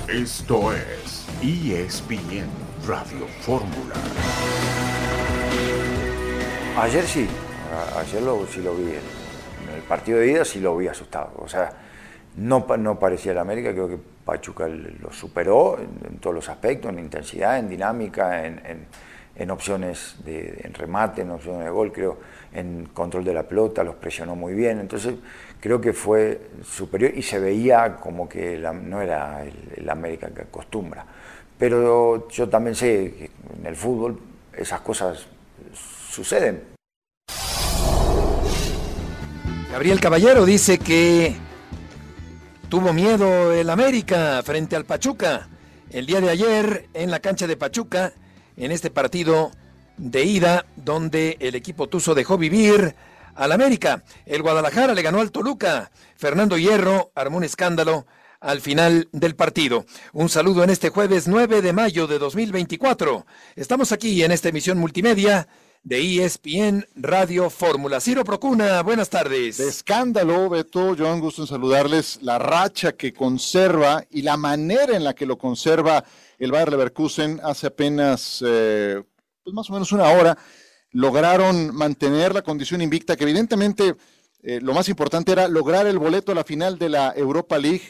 Esto es ESPN Radio Fórmula. Ayer sí, sí lo vi. En el partido de ida sí lo vi asustado. O sea, no parecía el América, creo que Pachuca lo superó en todos los aspectos, en intensidad, en dinámica, en opciones en remate, en opciones de gol, creo, en control de la pelota, los presionó muy bien. Entonces creo que fue superior y se veía como que no era el América que acostumbra. Pero yo también sé que en el fútbol esas cosas suceden. Gabriel Caballero dice que tuvo miedo el América frente al Pachuca el día de ayer en la cancha de Pachuca, en este partido de ida donde el equipo tuzo dejó vivir al América. El Guadalajara le ganó al Toluca. Fernando Hierro armó un escándalo al final del partido. Un saludo en este jueves 9 de mayo de 2024. Estamos aquí en esta emisión multimedia de ESPN Radio Fórmula. Ciro Procuna, buenas tardes. De escándalo, Beto, Joan, gusto en saludarles. La racha que conserva y la manera en la que lo conserva el Bayer Leverkusen hace apenas pues más o menos una hora, lograron mantener la condición invicta, que evidentemente lo más importante era lograr el boleto a la final de la Europa League.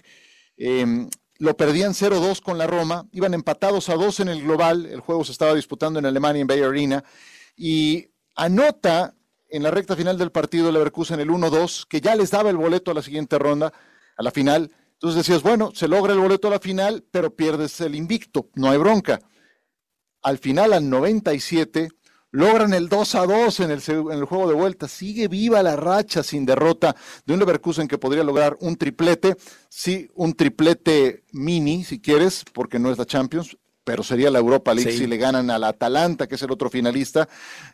Lo perdían 0-2 con la Roma, iban empatados a 2 en el global, el juego se estaba disputando en Alemania, en Bayer Arena, y anota en la recta final del partido Leverkusen el 1-2, que ya les daba el boleto a la siguiente ronda, a la final. Entonces decías, bueno, se logra el boleto a la final, pero pierdes el invicto, no hay bronca. Al final, al 97, logran el 2-2 en el juego de vuelta. Sigue viva la racha sin derrota de un Leverkusen que podría lograr un triplete. Sí, un triplete mini, si quieres, porque no es la Champions, pero sería la Europa League si le ganan al Atalanta, que es el otro finalista,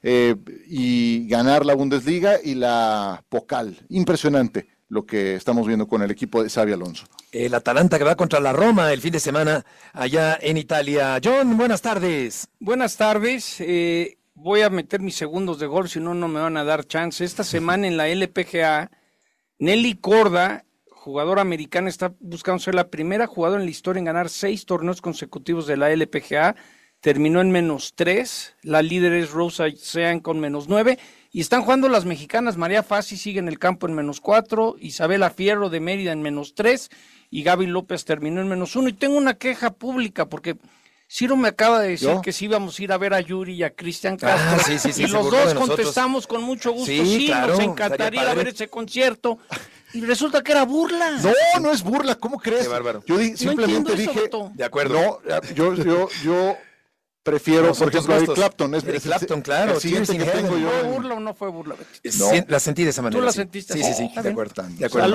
y ganar la Bundesliga y la Pokal. Impresionante lo que estamos viendo con el equipo de Xabi Alonso. El Atalanta que va contra la Roma el fin de semana allá en Italia. John, buenas tardes. Buenas tardes. Voy a meter mis segundos de gol, si no, no me van a dar chance. Esta semana en la LPGA, Nelly Corda, jugadora americana, está buscando ser la primera jugadora en la historia en ganar 6 torneos consecutivos de la LPGA. Terminó en -3. La líder es Rosa Sean con -9. Y están jugando las mexicanas. María Fassi sigue en el campo en -4. Isabela Fierro de Mérida en -3. Y Gaby López terminó en -1. Y tengo una queja pública porque Ciro me acaba de decir que sí íbamos a ir a ver a Yuri y a Cristian Castro. Sí, y los dos contestamos con mucho gusto. Sí, claro, nos encantaría ir a ver ese concierto. Y resulta que era burla. No es burla, ¿cómo crees? Qué bárbaro. Yo simplemente dije, de acuerdo. No, yo prefiero, por ejemplo, a Eric Clapton. Eric Clapton, claro. El siguiente que tengo yo. ¿Fue burla o no fue burla? No. La sentí de esa manera. ¿Tú la sentiste? Sí, de acuerdo.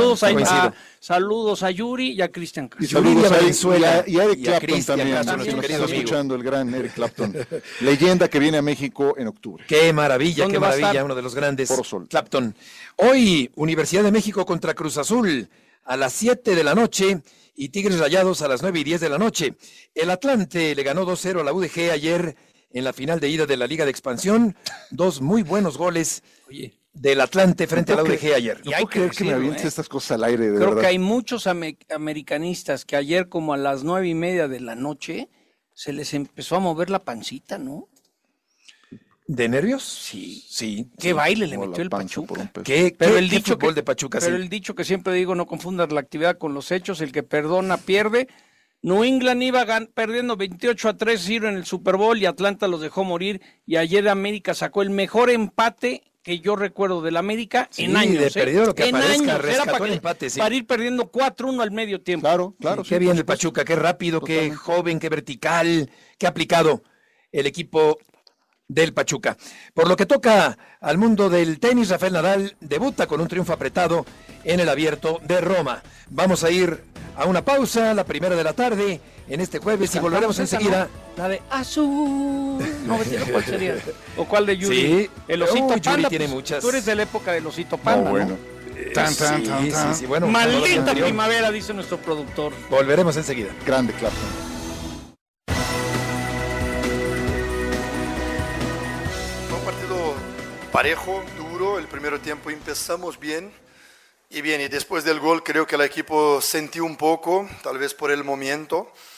Saludos a Yuri y a Cristian Castro. Y saludos Yuri a Venezuela y a Eric Clapton Cristian también, Castro, que nos nuestro está querido amigo. escuchando, el gran Eric Clapton. Leyenda que viene a México en octubre. Qué maravilla, uno de los grandes. Clapton. Hoy, Universidad de México contra Cruz Azul a las 7 de la noche y Tigres Rayados a las 9:10 de la noche. El Atlante le ganó 2-0 a la UDG ayer en la final de ida de la Liga de Expansión. 2 muy buenos goles del Atlante frente a la UDG ayer. No puedo creer que me avientes estas cosas al aire, de Creo verdad. que hay muchos americanistas que ayer como a las 9:30 de la noche se les empezó a mover la pancita, ¿no? ¿De nervios? Sí. ¿Qué baile le metió el Pachuca? ¿Qué fútbol de Pachuca? Pero el dicho que siempre digo, no confundas la actividad con los hechos, el que perdona pierde. New England iba perdiendo 28-3 en el Super Bowl y Atlanta los dejó morir, y ayer América sacó el mejor empate que yo recuerdo del América en años. Perdió lo que en aparezca, años. rescató el empate, para ir perdiendo 4-1 al medio tiempo. Claro. Qué bien el Pachuca, qué rápido, qué joven, qué vertical, qué aplicado el equipo del Pachuca. Por lo que toca al mundo del tenis, Rafael Nadal debuta con un triunfo apretado en el Abierto de Roma. Vamos a ir a una pausa, la primera de la tarde, en este jueves, y volveremos enseguida. ¿No? La de Azul. No, ¿cuál sería? ¿O cuál de Yuri? Sí. El Osito Panda. Yuri tiene muchas. Tú eres de la época del Osito Panda, ¿no? Sí, bueno, maldita primavera, dice nuestro productor. Volveremos enseguida. Grande Clapton. Fue un partido parejo, duro. El primer tiempo empezamos bien. Y después del gol creo que el equipo sentí un poco, tal vez por el momento.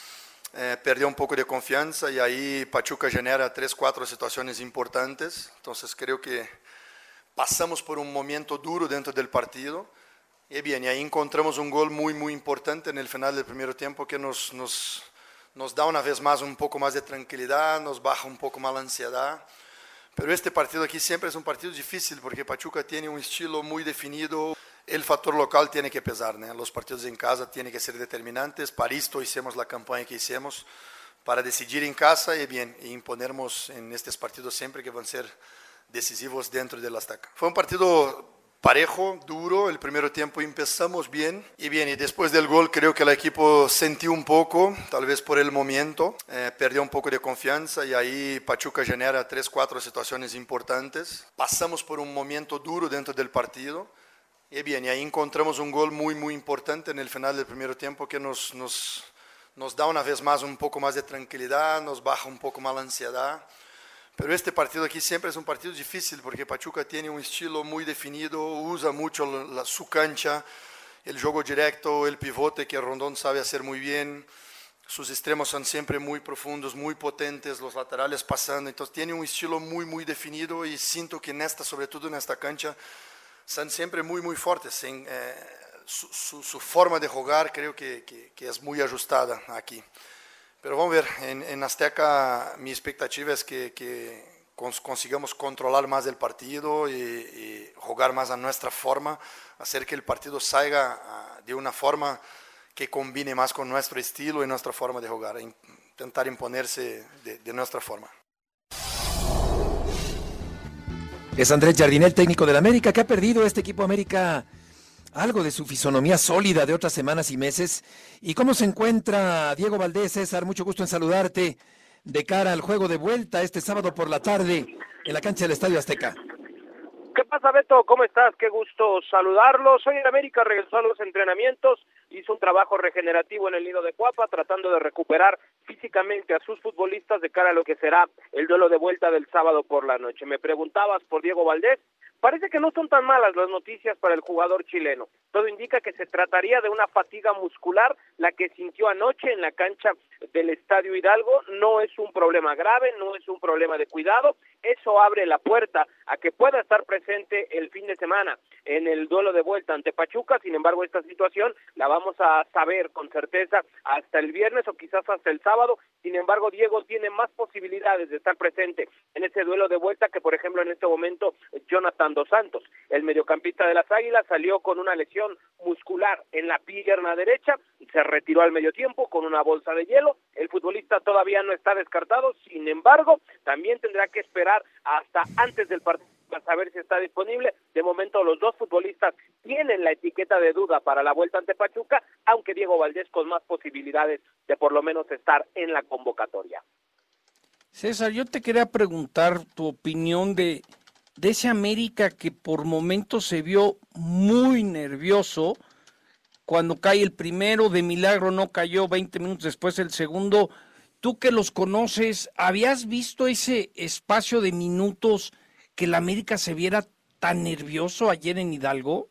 perdió un poco de confianza y ahí Pachuca genera 3-4 situaciones importantes. Entonces creo que pasamos por un momento duro dentro del partido. Y bien, y ahí encontramos un gol muy, muy importante en el final del primer tiempo que nos da una vez más un poco más de tranquilidad, nos baja un poco más la ansiedad. Pero este partido aquí siempre es un partido difícil porque Pachuca tiene un estilo muy definido. El factor local tiene que pesar, ¿no? Los partidos en casa tienen que ser determinantes. Para esto hicimos la campaña que hicimos para decidir en casa y bien, y imponernos en estos partidos siempre que van a ser decisivos dentro del Azteca. Fue un partido parejo, duro. El primer tiempo empezamos bien, y después del gol creo que el equipo sintió un poco, tal vez por el momento, perdió un poco de confianza y ahí Pachuca genera 3-4 situaciones importantes. Pasamos por un momento duro dentro del partido. Y bien, y ahí encontramos un gol muy, muy importante en el final del primer tiempo que nos da una vez más un poco más de tranquilidad, nos baja un poco más la ansiedad. Pero este partido aquí siempre es un partido difícil porque Pachuca tiene un estilo muy definido, usa mucho su cancha, el juego directo, el pivote que Rondón sabe hacer muy bien. Sus extremos son siempre muy profundos, muy potentes, los laterales pasando. Entonces tiene un estilo muy, muy definido y siento que sobre todo en esta cancha, son siempre muy, muy fuertes. Su forma de jugar creo que es muy ajustada aquí. Pero vamos a ver, en Azteca mi expectativa es que consigamos controlar más el partido y jugar más a nuestra forma, hacer que el partido salga de una forma que combine más con nuestro estilo y nuestra forma de jugar, intentar imponerse de nuestra forma. Es Andrés Jardine, el técnico del América, que ha perdido este equipo América algo de su fisonomía sólida de otras semanas y meses. ¿Y cómo se encuentra Diego Valdés? César, mucho gusto en saludarte de cara al juego de vuelta este sábado por la tarde en la cancha del Estadio Azteca. ¿Qué pasa, Beto? ¿Cómo estás? Qué gusto saludarlos. Hoy en América regresó a los entrenamientos, hizo un trabajo regenerativo en el Nido de Cuapa, tratando de recuperar físicamente a sus futbolistas de cara a lo que será el duelo de vuelta del sábado por la noche. Me preguntabas por Diego Valdés. Parece que no son tan malas las noticias para el jugador chileno. Todo indica que se trataría de una fatiga muscular, la que sintió anoche en la cancha del Estadio Hidalgo. No es un problema grave, no es un problema de cuidado. Eso abre la puerta a que pueda estar presente el fin de semana en el duelo de vuelta ante Pachuca. Sin embargo, esta situación la vamos a saber con certeza hasta el viernes o quizás hasta el sábado. Sin embargo, Diego tiene más posibilidades de estar presente en ese duelo de vuelta que, por ejemplo, en este momento Jonathan Dos Santos. El mediocampista de las Águilas salió con una lesión muscular en la pierna derecha, se retiró al medio tiempo con una bolsa de hielo. El futbolista todavía no está descartado, sin embargo, también tendrá que esperar hasta antes del partido para saber si está disponible. De momento los dos futbolistas tienen la etiqueta de duda para la vuelta ante Pachuca, aunque Diego Valdés con más posibilidades de por lo menos estar en la convocatoria. César, yo te quería preguntar tu opinión de ese América que por momentos se vio muy nervioso cuando cae el primero, de milagro no cayó 20 minutos después el segundo. Tú que los conoces, ¿habías visto ese espacio de minutos que el América se viera tan nervioso ayer en Hidalgo?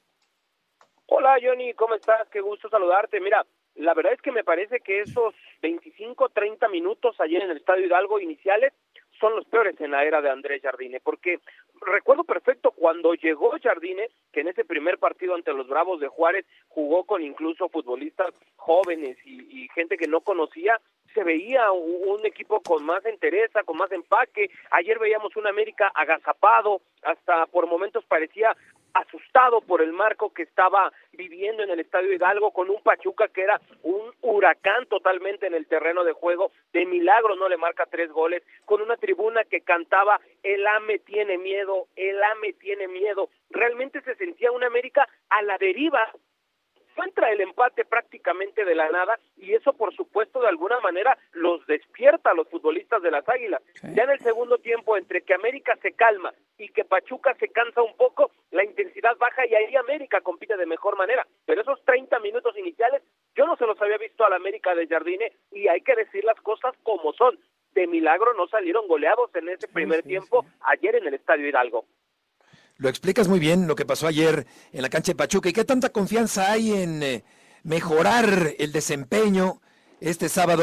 Hola Johnny, ¿cómo estás? Qué gusto saludarte. Mira, la verdad es que me parece que esos 25-30 minutos ayer en el Estadio Hidalgo iniciales son los peores en la era de Andrés Jardine, porque recuerdo perfecto cuando llegó Jardine, que en ese primer partido ante los Bravos de Juárez jugó con incluso futbolistas jóvenes y gente que no conocía. Se veía un equipo con más entereza, con más empaque. Ayer veíamos un América agazapado, hasta por momentos parecía asustado por el marco que estaba viviendo en el Estadio Hidalgo, con un Pachuca que era un huracán totalmente en el terreno de juego. De milagro no le marca 3 goles, con una tribuna que cantaba "El AME tiene miedo, el AME tiene miedo". Realmente se sentía un América a la deriva. Encuentra el empate prácticamente de la nada y eso por supuesto de alguna manera los despierta a los futbolistas de las Águilas. Sí. Ya en el segundo tiempo, entre que América se calma y que Pachuca se cansa un poco, la intensidad baja y ahí América compite de mejor manera. Pero esos 30 minutos iniciales yo no se los había visto al América de Jardine y hay que decir las cosas como son. De milagro no salieron goleados en ese primer tiempo ayer en el Estadio Hidalgo. Lo explicas muy bien lo que pasó ayer en la cancha de Pachuca. ¿Y qué tanta confianza hay en mejorar el desempeño este sábado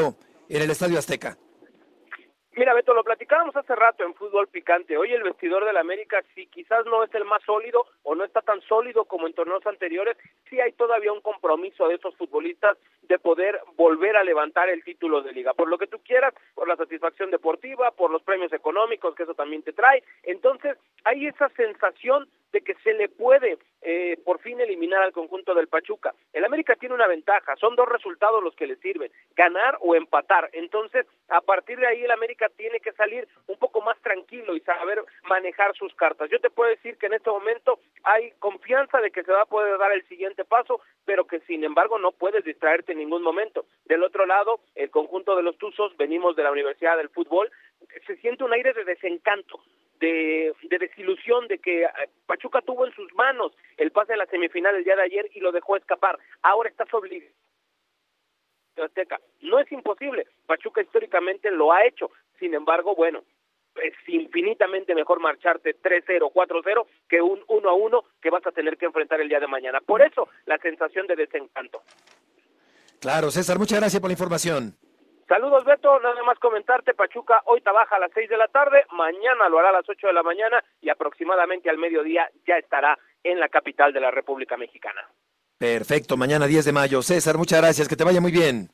en el Estadio Azteca. Mira, Beto, lo platicábamos hace rato en Fútbol Picante. Hoy el vestidor del América, si quizás no es el más sólido o no está tan sólido como en torneos anteriores, sí hay todavía un compromiso de esos futbolistas de poder volver a levantar el título de liga. Por lo que tú quieras, por la satisfacción deportiva, por los premios económicos que eso también te trae. Entonces, hay esa sensación de que se le puede por fin eliminar al conjunto del Pachuca. El América tiene una ventaja, son 2 resultados los que le sirven, ganar o empatar. Entonces, a partir de ahí el América tiene que salir un poco más tranquilo y saber manejar sus cartas. Yo te puedo decir que en este momento hay confianza de que se va a poder dar el siguiente paso, pero que sin embargo no puedes distraerte en ningún momento. Del otro lado, el conjunto de los Tuzos, venimos de la Universidad del Fútbol, se siente un aire de desencanto, de desilusión, de que Pachuca tuvo en sus manos el pase a la semifinal el día de ayer y lo dejó escapar. Ahora estás obligado. Azteca. No es imposible, Pachuca históricamente lo ha hecho, sin embargo, bueno, es infinitamente mejor marcharte 3-0, 4-0 que un 1-1 que vas a tener que enfrentar el día de mañana. Por eso, la sensación de desencanto. Claro, César, muchas gracias por la información. Saludos, Beto, nada más comentarte, Pachuca hoy trabaja a las 6 de la tarde, mañana lo hará a las 8 de la mañana y aproximadamente al mediodía ya estará en la capital de la República Mexicana. Perfecto, mañana 10 de mayo. César, muchas gracias, que te vaya muy bien.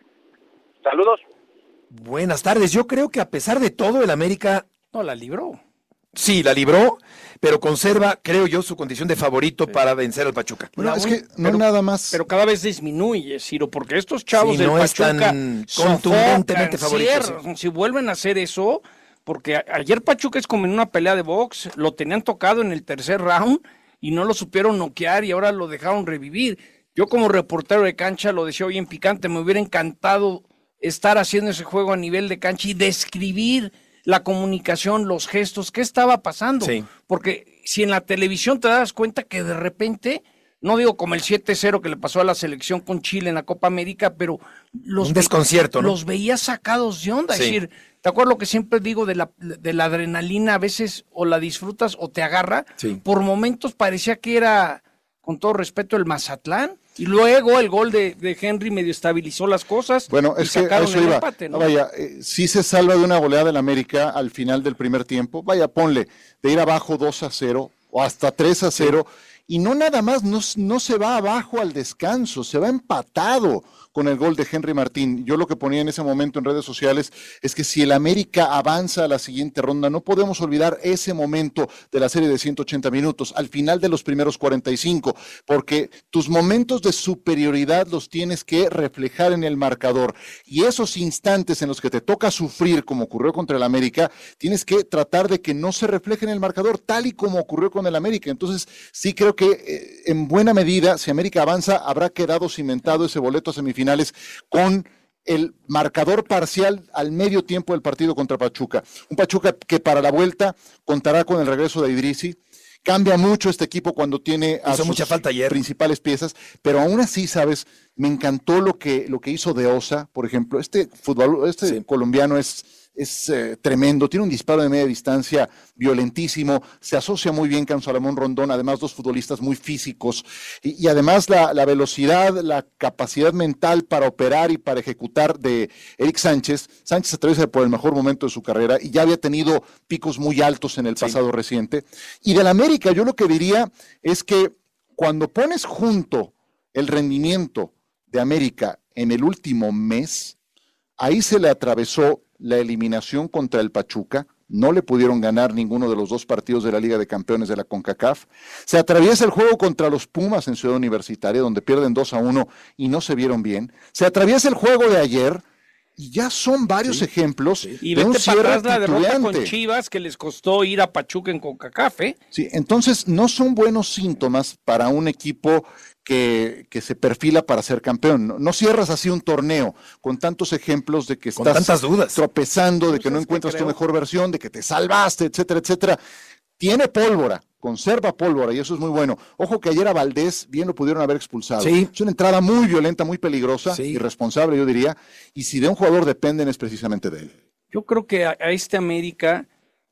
Saludos. Buenas tardes, yo creo que a pesar de todo el América... No, la libró. Sí, la libró, pero conserva, creo yo, su condición de favorito para vencer al Pachuca. Bueno, es que no nada más. Pero cada vez disminuye, Ciro, porque estos chavos del no Pachuca están contundentemente favoritos. Sí. Si vuelven a hacer eso, porque ayer Pachuca es como en una pelea de box, lo tenían tocado en el tercer round y no lo supieron noquear y ahora lo dejaron revivir. Yo como reportero de cancha lo decía hoy en Picante, me hubiera encantado estar haciendo ese juego a nivel de cancha y describir la comunicación, los gestos, qué estaba pasando. Sí. Porque si en la televisión te das cuenta que de repente, no digo como el 7-0 que le pasó a la selección con Chile en la Copa América, pero un desconcierto, ¿no? Los veías sacados de onda. Sí. Es decir, ¿te acuerdas lo que siempre digo de la adrenalina? A veces o la disfrutas o te agarra. Sí. Por momentos parecía que era, con todo respeto, el Mazatlán. Y luego el gol de Henry medio estabilizó las cosas. Bueno, y es que a eso el iba. empate, ¿no? Vaya, sí se salva de una goleada del América al final del primer tiempo. Vaya, ponle, de ir abajo 2-0 o hasta 3-0. Sí. Y no nada más, no se va abajo al descanso, se va empatado con el gol de Henry Martín. Yo lo que ponía en ese momento en redes sociales es que si el América avanza a la siguiente ronda, no podemos olvidar ese momento de la serie de 180 minutos, al final de los primeros 45, porque tus momentos de superioridad los tienes que reflejar en el marcador. Y esos instantes en los que te toca sufrir, como ocurrió contra el América, tienes que tratar de que no se refleje en el marcador, tal y como ocurrió con el América. Entonces, sí creo que en buena medida, si América avanza, habrá quedado cimentado ese boleto a semifinales con el marcador parcial al medio tiempo del partido contra Pachuca. Un Pachuca que para la vuelta contará con el regreso de Idrissi. Cambia mucho este equipo cuando tiene a sus mucha falta ayer. Principales piezas, pero aún así, ¿sabes? Me encantó lo que hizo De Osa, por ejemplo. Este sí. Colombiano es tremendo, tiene un disparo de media distancia violentísimo, se asocia muy bien con Salomón Rondón, además 2 futbolistas muy físicos, y además la velocidad, la capacidad mental para operar y para ejecutar de Eric Sánchez. Sánchez atraviesa por el mejor momento de su carrera y ya había tenido picos muy altos en el pasado reciente. Y del América, yo lo que diría es que cuando pones junto el rendimiento de América en el último mes, ahí se le atravesó la eliminación contra el Pachuca, no le pudieron ganar ninguno de los 2 partidos de la Liga de Campeones de la CONCACAF, se atraviesa el juego contra los Pumas en Ciudad Universitaria, donde pierden 2-1 y no se vieron bien, se atraviesa el juego de ayer, y ya son varios ejemplos y de un vete para atrás la derrota titubeante con Chivas que les costó ir a Pachuca en CONCACAF, ¿eh? Sí, entonces no son buenos síntomas para un equipo que se perfila para ser campeón. No cierras así un torneo con tantos ejemplos de que con estás tantas dudas, tropezando, de que no encuentras tu mejor versión, de que te salvaste, etcétera, etcétera. Tiene pólvora, conserva pólvora y eso es muy bueno. Ojo que ayer a Valdés bien lo pudieron haber expulsado. Sí. Es una entrada muy violenta, muy peligrosa, irresponsable yo diría, y si de un jugador dependen es precisamente de él. Yo creo que a este América,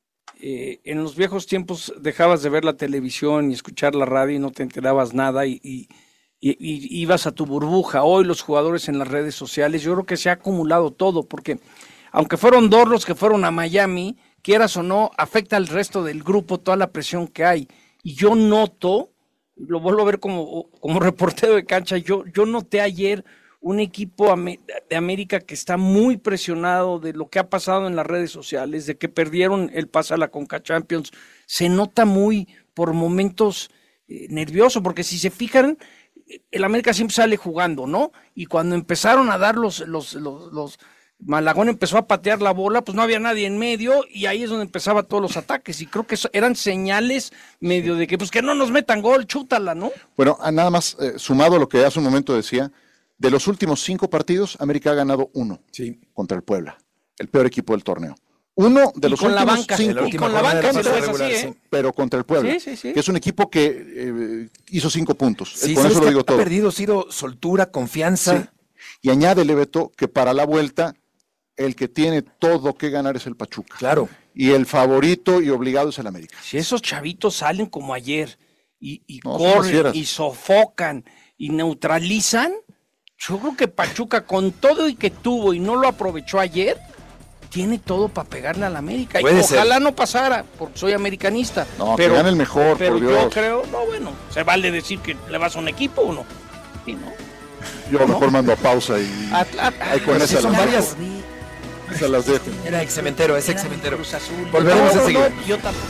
en los viejos tiempos dejabas de ver la televisión y escuchar la radio y no te enterabas nada y y ibas a tu burbuja. Hoy los jugadores en las redes sociales, yo creo que se ha acumulado todo, porque aunque fueron 2 los que fueron a Miami, quieras o no, afecta al resto del grupo toda la presión que hay. Y yo noto, lo vuelvo a ver como reportero de cancha, yo noté ayer un equipo de América que está muy presionado de lo que ha pasado en las redes sociales, de que perdieron el pase a la Conca Champions. Se nota muy por momentos nervioso, porque si se fijan, el América siempre sale jugando, ¿no? Y cuando empezaron a dar los Malagón empezó a patear la bola, pues no había nadie en medio y ahí es donde empezaban todos los ataques, y creo que eran señales medio de que pues que no nos metan gol, chútala, ¿no? Bueno, nada más sumado a lo que hace un momento decía, de los últimos 5 partidos, América ha ganado 1 contra el Puebla, el peor equipo del torneo. 1 de los últimos 5. Y con la banca, pero contra el Puebla, sí. que es un equipo que hizo 5 puntos. Sí, con eso lo digo todo. Ha perdido, sido soltura, confianza. Sí. Y añádele, Beto, que para la vuelta el que tiene todo que ganar es el Pachuca. Claro. Y el favorito y obligado es el América. Si esos chavitos salen como ayer y No, corren y sofocan y neutralizan, yo creo que Pachuca, con todo y que tuvo y no lo aprovechó ayer, tiene todo para pegarle al América. Y ojalá no pasara, porque soy americanista. No, pero que gane el mejor, pero por Dios. yo creo, no, bueno, se vale decir que le vas a un equipo o no. Sí, ¿no? Yo mejor mando a pausa y ahí con esa son varias. Se las dejo. Era ex cementero, es ex cementero. Cruz Azul. Volveremos a seguir. Yo tampoco.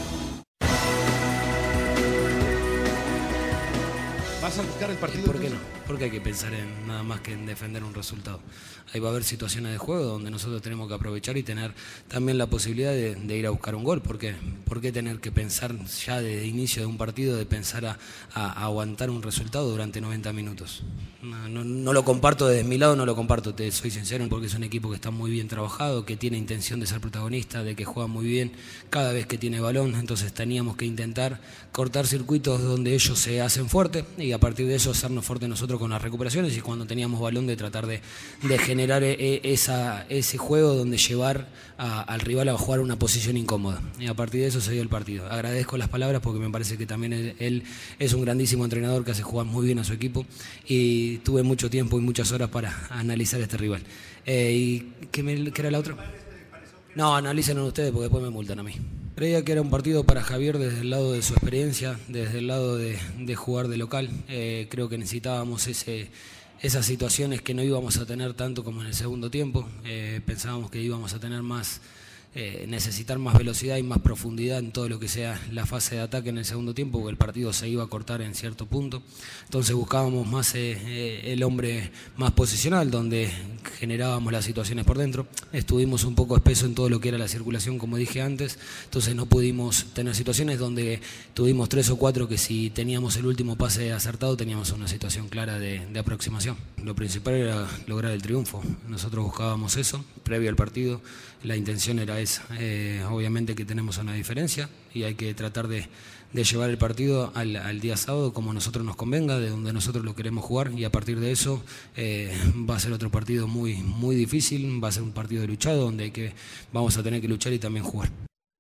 ¿Vas a buscar el partido? ¿Por qué no? Porque hay que pensar en nada más que en defender un resultado. Ahí va a haber situaciones de juego donde nosotros tenemos que aprovechar y tener también la posibilidad de ir a buscar un gol. ¿Por qué? ¿Por qué tener que pensar ya desde inicio de un partido, de pensar a aguantar un resultado durante 90 minutos? No lo comparto desde mi lado, no lo comparto, te soy sincero, porque es un equipo que está muy bien trabajado, que tiene intención de ser protagonista, de que juega muy bien cada vez que tiene balón. Entonces teníamos que intentar cortar circuitos donde ellos se hacen fuertes y a partir de eso hacernos fuertes nosotros con las recuperaciones, y cuando teníamos balón de tratar de generar ese juego donde llevar al rival a jugar una posición incómoda, y a partir de eso se dio el partido. Agradezco las palabras porque me parece que también él es un grandísimo entrenador que hace jugar muy bien a su equipo, y tuve mucho tiempo y muchas horas para analizar a este rival. ¿Y qué era la otra? No, analícenlo ustedes porque después me multan a mí. Creía que era un partido para Javier desde el lado de su experiencia, desde el lado de jugar de local. Creo que necesitábamos esas situaciones que no íbamos a tener tanto como en el segundo tiempo. Pensábamos que íbamos a tener necesitar más velocidad y más profundidad en todo lo que sea la fase de ataque en el segundo tiempo, porque el partido se iba a cortar en cierto punto. Entonces buscábamos más el hombre más posicional, donde generábamos las situaciones por dentro. Estuvimos un poco espeso en todo lo que era la circulación, como dije antes, entonces no pudimos tener situaciones donde tuvimos 3 o 4 que si teníamos el último pase acertado teníamos una situación clara de aproximación. Lo principal era lograr el triunfo. Nosotros buscábamos eso previo al partido. La intención era esa. Obviamente que tenemos una diferencia y hay que tratar de llevar el partido al día sábado como a nosotros nos convenga, de donde nosotros lo queremos jugar, y a partir de eso va a ser otro partido muy, muy difícil, va a ser un partido de luchado donde vamos a tener que luchar y también jugar.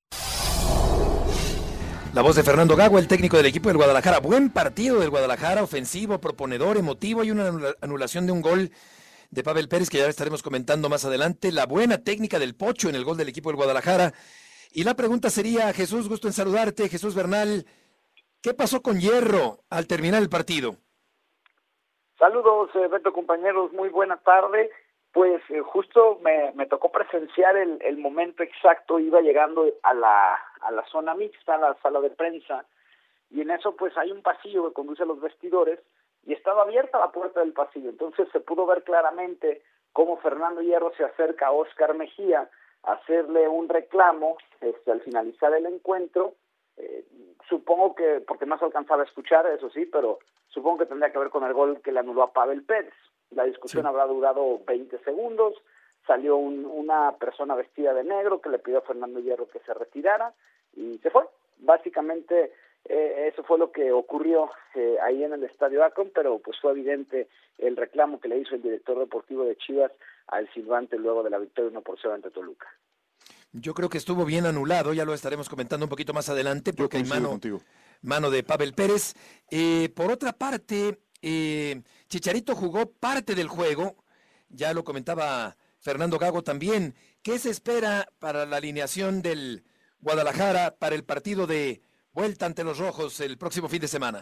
La voz de Fernando Gago, el técnico del equipo del Guadalajara. Buen partido del Guadalajara, ofensivo, proponedor, emotivo. Hay una anulación de un gol de Pavel Pérez, que ya estaremos comentando más adelante. La buena técnica del Pocho en el gol del equipo del Guadalajara. Y la pregunta sería, Jesús, gusto en saludarte, Jesús Bernal, ¿qué pasó con Hierro al terminar el partido? Saludos, Beto, compañeros, muy buena tarde. Pues justo me tocó presenciar el momento exacto. Iba llegando a la zona mixta, a la sala de prensa, y en eso pues hay un pasillo que conduce a los vestidores, y estaba abierta la puerta del pasillo. Entonces se pudo ver claramente cómo Fernando Hierro se acerca a Óscar Mejía a hacerle un reclamo al finalizar el encuentro. Supongo que, porque no se alcanzaba a escuchar, eso sí, pero supongo que tendría que ver con el gol que le anuló a Pavel Pérez. La discusión habrá durado 20 segundos, salió una persona vestida de negro que le pidió a Fernando Hierro que se retirara y se fue. Básicamente eso fue lo que ocurrió ahí en el Estadio Akron, pero pues fue evidente el reclamo que le hizo el director deportivo de Chivas al silbante luego de la victoria 1-0 ante Toluca. Yo creo que estuvo bien anulado, ya lo estaremos comentando un poquito más adelante, porque hay mano de Pavel Pérez. Por otra parte, Chicharito jugó parte del juego, ya lo comentaba Fernando Gago también. ¿Qué se espera para la alineación del Guadalajara para el partido de vuelta ante los Rojos el próximo fin de semana?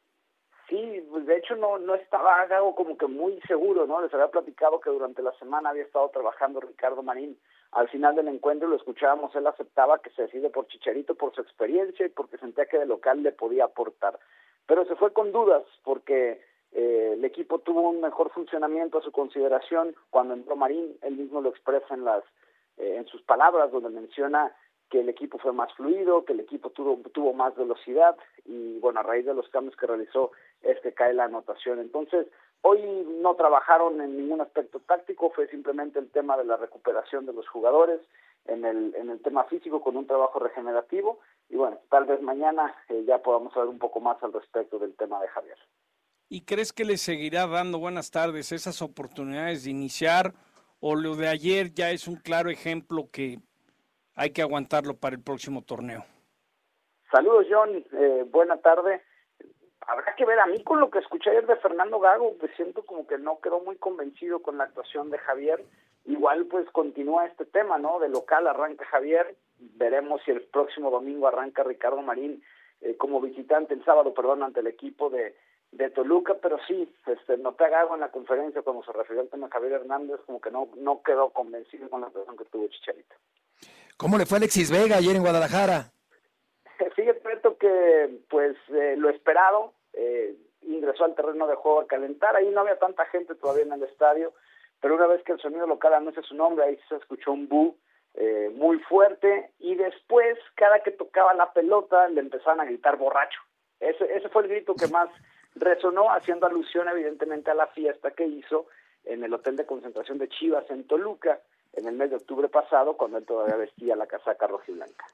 Sí, pues de hecho no estaba Gago como que muy seguro, ¿no? Les había platicado que durante la semana había estado trabajando Ricardo Marín. Al final del encuentro lo escuchábamos, él aceptaba que se decide por Chicharito, por su experiencia y porque sentía que de local le podía aportar. Pero se fue con dudas porque el equipo tuvo un mejor funcionamiento a su consideración cuando entró Marín. Él mismo lo expresa en sus palabras, donde menciona que el equipo fue más fluido, que el equipo tuvo más velocidad y bueno, a raíz de los cambios que realizó es que cae la anotación. Entonces, hoy no trabajaron en ningún aspecto táctico, fue simplemente el tema de la recuperación de los jugadores, en el tema físico con un trabajo regenerativo y bueno, tal vez mañana ya podamos saber un poco más al respecto del tema de Javier. ¿Y crees que le seguirá dando, buenas tardes, esas oportunidades de iniciar o lo de ayer ya es un claro ejemplo que hay que aguantarlo para el próximo torneo? Saludos, John, buena tarde. Habrá que ver, a mí con lo que escuché ayer de Fernando Gago, pues siento como que no quedó muy convencido con la actuación de Javier. Igual pues continúa este tema, ¿no? De local arranca Javier, veremos si el próximo domingo arranca Ricardo Marín como visitante, el sábado, ante el equipo de Toluca, pero sí, noté a Gago en la conferencia cuando se refirió al tema de Javier Hernández, como que no quedó convencido con la actuación que tuvo Chicharito. ¿Cómo le fue a Alexis Vega ayer en Guadalajara? Fíjate, Beto, que pues lo esperado, ingresó al terreno de juego a calentar, ahí no había tanta gente todavía en el estadio, pero una vez que el sonido local anuncia su nombre, ahí se escuchó un boo muy fuerte, y después, cada que tocaba la pelota, le empezaban a gritar borracho. Ese fue el grito que más resonó, haciendo alusión evidentemente a la fiesta que hizo en el hotel de concentración de Chivas en Toluca, en el mes de octubre pasado, cuando él todavía vestía la casaca rojiblanca.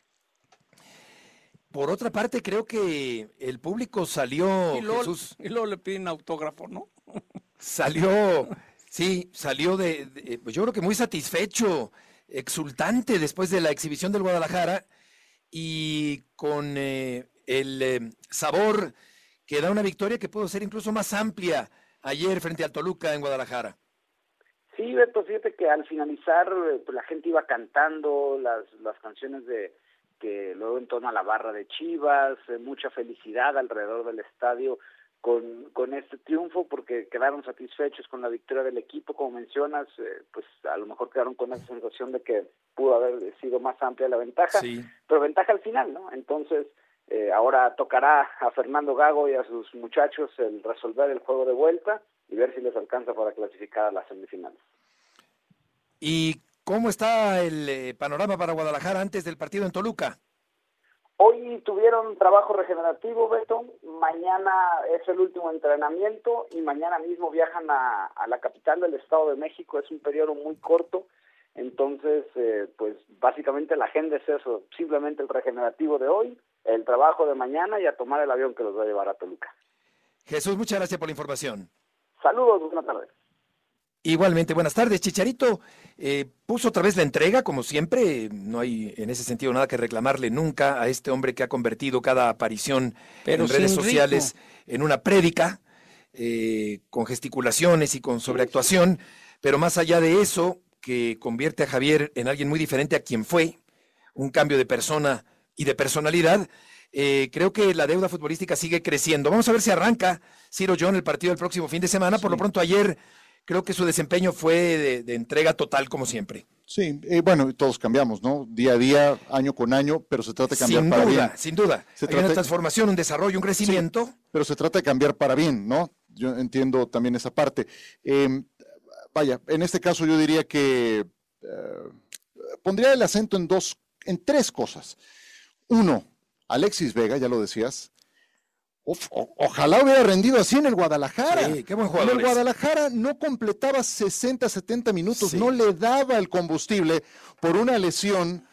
Por otra parte, creo que el público salió, y luego, Jesús. Y luego le piden autógrafo, ¿no? Salió pues yo creo que muy satisfecho, exultante después de la exhibición del Guadalajara y con el sabor que da una victoria que pudo ser incluso más amplia ayer frente al Toluca en Guadalajara. Sí, Beto, fíjate que al finalizar pues la gente iba cantando las canciones que luego en torno a la barra de Chivas, mucha felicidad alrededor del estadio con este triunfo, porque quedaron satisfechos con la victoria del equipo, como mencionas, pues a lo mejor quedaron con esa sensación de que pudo haber sido más amplia la ventaja, sí, pero ventaja al final, ¿no? Entonces, ahora tocará a Fernando Gago y a sus muchachos el resolver el juego de vuelta y ver si les alcanza para clasificar a las semifinales. ¿Y cómo está el panorama para Guadalajara antes del partido en Toluca? Hoy tuvieron trabajo regenerativo, Beto. Mañana es el último entrenamiento y mañana mismo viajan a la capital del Estado de México. Es un periodo muy corto, entonces pues básicamente la agenda es eso, simplemente el regenerativo de hoy, el trabajo de mañana y a tomar el avión que los va a llevar a Toluca. Jesús, muchas gracias por la información. Saludos, buenas tardes. Igualmente, buenas tardes. Chicharito puso otra vez la entrega, como siempre. No hay en ese sentido nada que reclamarle nunca a este hombre que ha convertido cada aparición en redes sociales en una prédica, con gesticulaciones y con sobreactuación. Pero más allá de eso, que convierte a Javier en alguien muy diferente a quien fue, un cambio de persona y de personalidad, creo que la deuda futbolística sigue creciendo. Vamos a ver si arranca Ciro John el partido del próximo fin de semana. Por lo pronto ayer creo que su desempeño fue de entrega total como siempre. Sí, bueno, todos cambiamos, ¿no? Día a día, año con año, pero se trata de cambiar para bien. Sin duda, hay una transformación, un desarrollo, un crecimiento. Sí, pero se trata de cambiar para bien, ¿no? Yo entiendo también esa parte. Vaya, en este caso yo diría que pondría el acento en tres cosas. Uno, Alexis Vega, ya lo decías. Ojalá hubiera rendido así en el Guadalajara. Sí, qué buen jugador. En el Guadalajara no completaba 60, 70 minutos, sí, no le daba el combustible por una lesión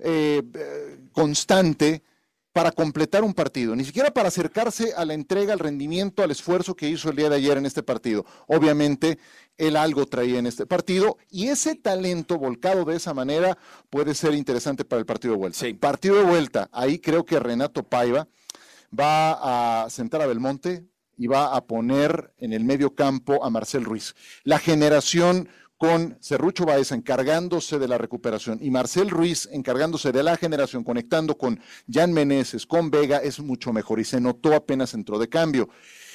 constante para completar un partido, ni siquiera para acercarse a la entrega, al rendimiento, al esfuerzo que hizo el día de ayer en este partido. Obviamente, él algo traía en este partido y ese talento volcado de esa manera puede ser interesante para el partido de vuelta. Sí. Partido de vuelta, ahí creo que Renato Paiva va a sentar a Belmonte y va a poner en el medio campo a Marcel Ruiz. La generación con Serrucho Baeza encargándose de la recuperación y Marcel Ruiz encargándose de la generación, conectando con Jan Meneses, con Vega, es mucho mejor y se notó apenas entró de cambio.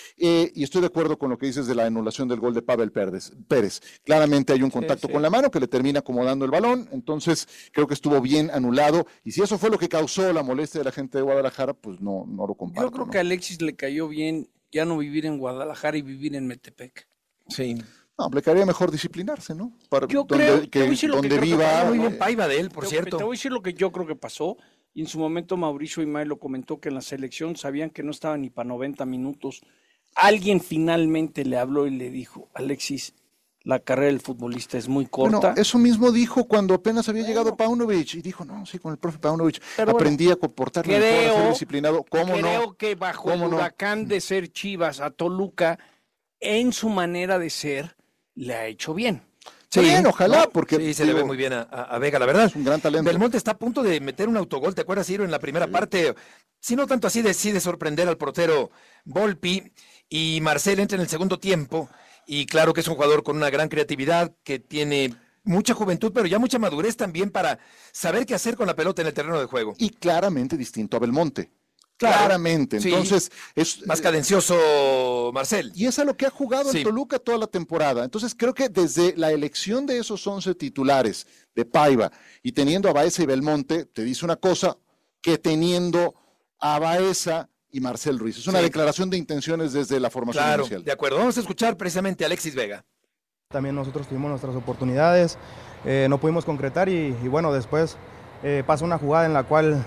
Y estoy de acuerdo con lo que dices de la anulación del gol de Pavel Pérez. Claramente hay un contacto con la mano que le termina acomodando el balón, entonces creo que estuvo bien anulado. Y si eso fue lo que causó la molestia de la gente de Guadalajara, pues no lo comparto. Yo creo que a Alexis le cayó bien ya no vivir en Guadalajara y vivir en Metepec. Sí. No, le quedaría mejor disciplinarse, ¿no? Yo creo que donde viva. Muy bien Paiva de él, por cierto. Te voy a decir lo que yo creo que pasó. Y en su momento Mauricio Imay lo comentó que en la selección sabían que no estaba ni para 90 minutos. Alguien finalmente le habló y le dijo, Alexis, la carrera del futbolista es muy corta. Bueno, eso mismo dijo cuando apenas había llegado Paunovic y dijo, no, sí, con el profe Paunovic aprendí a comportarme mejor, a ser disciplinado. Creo que bajo el huracán de ser Chivas a Toluca, en su manera de ser, le ha hecho bien. Sí, bien, ojalá, porque sí, se le ve muy bien a Vega, la verdad. Es un gran talento. Belmonte está a punto de meter un autogol, ¿te acuerdas, Ciro? En la primera parte, si no tanto así, decide sorprender al portero Volpi y Marcel entra en el segundo tiempo y claro que es un jugador con una gran creatividad, que tiene mucha juventud, pero ya mucha madurez también para saber qué hacer con la pelota en el terreno de juego. Y claramente distinto a Belmonte. Claro, claramente, entonces es más cadencioso Marcel. Y es a lo que ha jugado el Toluca toda la temporada. Entonces creo que desde la elección de esos 11 titulares de Paiva y teniendo a Baeza y Belmonte, te dice una cosa que teniendo a Baeza y Marcel Ruiz. Es una declaración de intenciones desde la formación inicial. De acuerdo, vamos a escuchar precisamente a Alexis Vega. También nosotros tuvimos nuestras oportunidades, no pudimos concretar y bueno, después pasa una jugada en la cual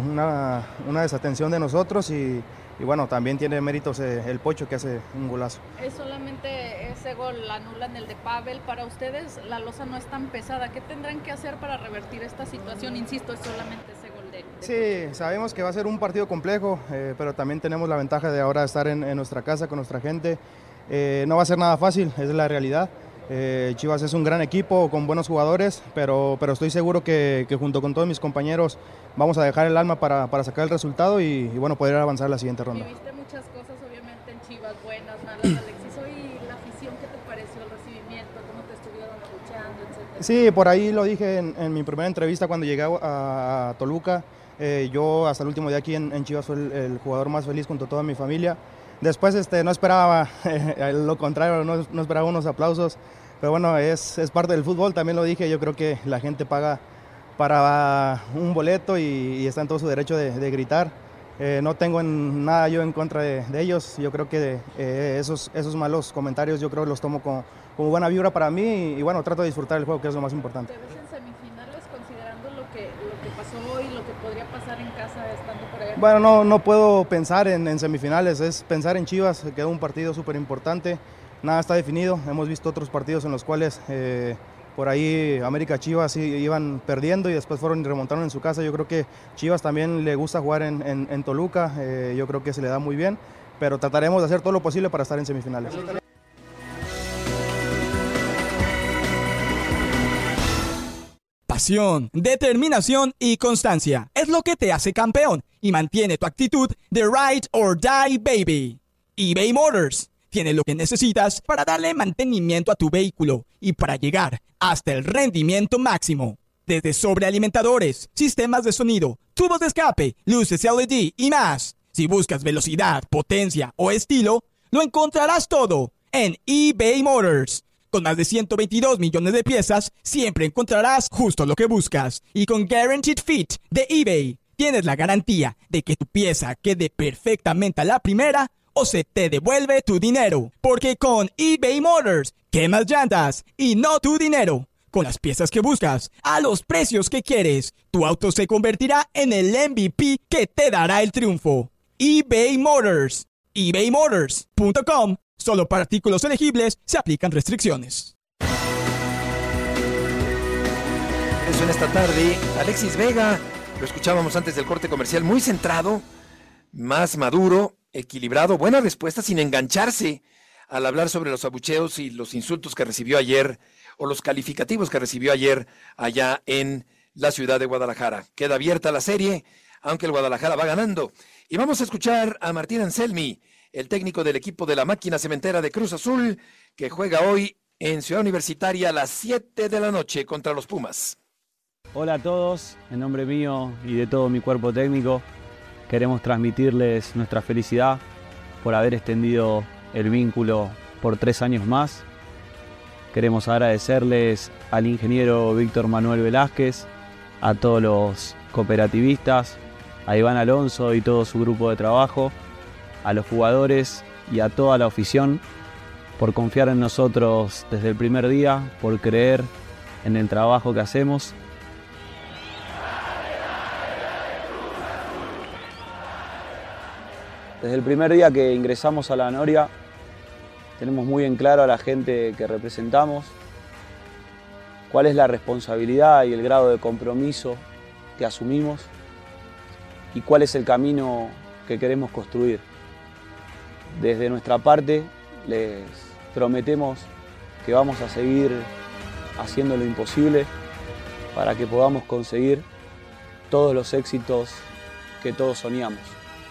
una desatención de nosotros y bueno, también tiene méritos el Pocho que hace un golazo. ¿Es solamente ese gol anulan el de Pavel? Para ustedes la losa no es tan pesada. ¿Qué tendrán que hacer para revertir esta situación? Insisto, es solamente ese gol de Sí, sabemos que va a ser un partido complejo, pero también tenemos la ventaja de ahora estar en nuestra casa con nuestra gente. No va a ser nada fácil, es la realidad. Chivas es un gran equipo con buenos jugadores, pero estoy seguro que junto con todos mis compañeros vamos a dejar el alma para sacar el resultado y bueno, poder avanzar a la siguiente ronda. Viviste muchas cosas obviamente en Chivas, buenas, malas, Alexis. Hoy la afición, ¿qué te pareció el recibimiento? ¿Cómo te estuvieron escuchando, etcétera? Sí, por ahí lo dije en mi primera entrevista cuando llegué a Toluca. Yo hasta el último día aquí en Chivas fui el jugador más feliz junto a toda mi familia. Después no esperaba lo contrario, no esperaba unos aplausos, pero bueno, es parte del fútbol, también lo dije, yo creo que la gente paga para un boleto y está en todo su derecho de gritar. No tengo nada yo en contra de ellos, yo creo que esos malos comentarios yo creo que los tomo como buena vibra para mí y bueno, trato de disfrutar el juego, que es lo más importante. ¿Te ves en semifinales considerando lo que pasó hoy, lo que podría pasar en casa estando por allá? Bueno, no puedo pensar en semifinales, es pensar en Chivas, queda un partido súper importante, nada está definido, hemos visto otros partidos en los cuales por ahí América Chivas iban perdiendo y después fueron y remontaron en su casa. Yo creo que Chivas también le gusta jugar en Toluca, yo creo que se le da muy bien, pero trataremos de hacer todo lo posible para estar en semifinales. Pasión, determinación y constancia es lo que te hace campeón y mantiene tu actitud de ride or die baby. eBay Motors tiene lo que necesitas para darle mantenimiento a tu vehículo y para llegar hasta el rendimiento máximo. Desde sobrealimentadores, sistemas de sonido, tubos de escape, luces LED y más. Si buscas velocidad, potencia o estilo, lo encontrarás todo en eBay Motors. Con más de 122 millones de piezas, siempre encontrarás justo lo que buscas. Y con Guaranteed Fit de eBay, tienes la garantía de que tu pieza quede perfectamente a la primera o se te devuelve tu dinero. Porque con eBay Motors, quemas llantas y no tu dinero. Con las piezas que buscas, a los precios que quieres, tu auto se convertirá en el MVP que te dará el triunfo. eBay Motors. ebaymotors.com. Solo para artículos elegibles se aplican restricciones. Eso en esta tarde, Alexis Vega, lo escuchábamos antes del corte comercial, muy centrado, más maduro, equilibrado, buena respuesta sin engancharse al hablar sobre los abucheos y los insultos que recibió ayer, o los calificativos que recibió ayer allá en la ciudad de Guadalajara. Queda abierta la serie, aunque el Guadalajara va ganando. Y vamos a escuchar a Martín Anselmi, el técnico del equipo de la máquina cementera de Cruz Azul, que juega hoy en Ciudad Universitaria a las 7 de la noche contra los Pumas. Hola a todos, en nombre mío y de todo mi cuerpo técnico, queremos transmitirles nuestra felicidad por haber extendido el vínculo por 3 años más. Queremos agradecerles al ingeniero Víctor Manuel Velázquez, a todos los cooperativistas, a Iván Alonso y todo su grupo de trabajo, a los jugadores y a toda la afición por confiar en nosotros desde el primer día, por creer en el trabajo que hacemos. Desde el primer día que ingresamos a la Noria, tenemos muy en claro a la gente que representamos cuál es la responsabilidad y el grado de compromiso que asumimos y cuál es el camino que queremos construir. Desde nuestra parte les prometemos que vamos a seguir haciendo lo imposible para que podamos conseguir todos los éxitos que todos soñamos.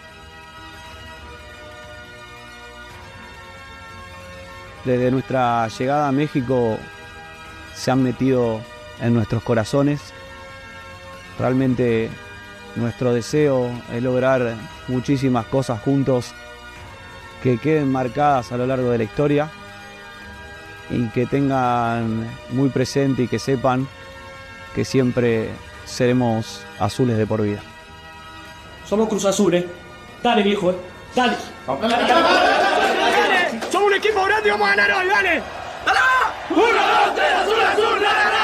Desde nuestra llegada a México se han metido en nuestros corazones. Realmente nuestro deseo es lograr muchísimas cosas juntos que queden marcadas a lo largo de la historia y que tengan muy presente y que sepan que siempre seremos azules de por vida. Somos Cruz Azul, Dale, viejo, Dale. Somos un equipo grande y vamos a ganar hoy, dale. ¡Dale! 1, 2, 3, azul, azul,